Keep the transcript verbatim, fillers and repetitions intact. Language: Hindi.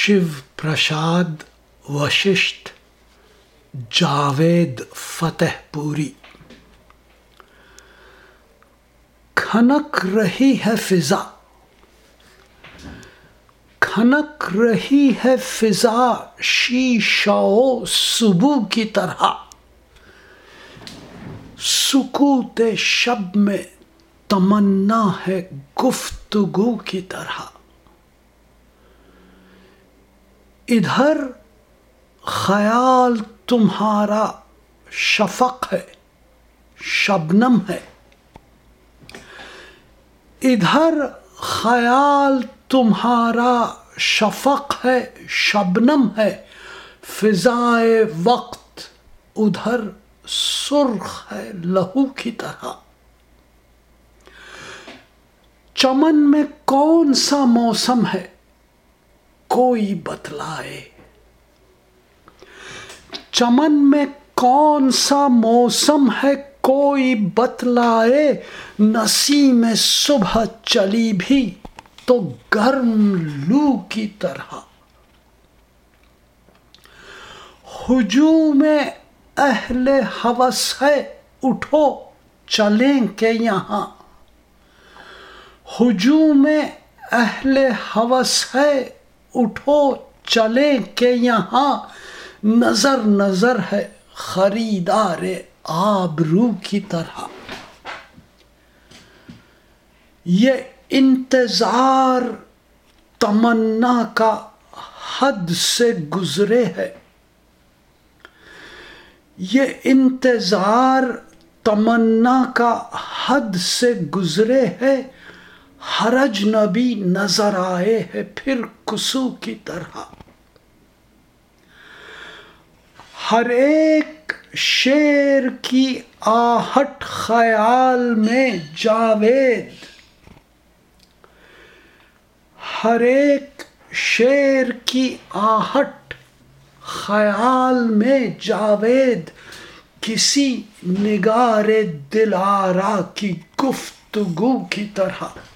शिव प्रसाद वशिष्ठ जावेद फतेहपुरी। खनक रही है फिजा, खनक रही है फिजा शीशाओ सुबह की तरह। सुकूते शब में तमन्ना है गुफ्तगू की तरह। इधर ख्याल तुम्हारा शफक है, शबनम है। इधर ख्याल तुम्हारा शफक है, शबनम है। फिजाए वक्त उधर सुर्ख है लहू की तरह। चमन में कौन सा मौसम है कोई बतलाए। चमन में कौन सा मौसम है कोई बतलाए। नसीम सुबह चली भी तो गर्म लू की तरह। हुजूम में अहले हवस है उठो चलें के यहाँ। हुजूम में अहले हवस है उठो चलें के यहाँ। नजर नजर है खरीदारे आबरू की तरह। ये इंतजार तमन्ना का हद से गुजरे है। ये इंतजार तमन्ना का हद से गुजरे है। हर अजनबी नजर आए है फिर कुसू की तरह। हर एक शेर की आहट ख्याल में जावेद। हर एक शेर की आहट ख्याल में जावेद। किसी निगारे दिलारा की गुफ्तगू की तरह।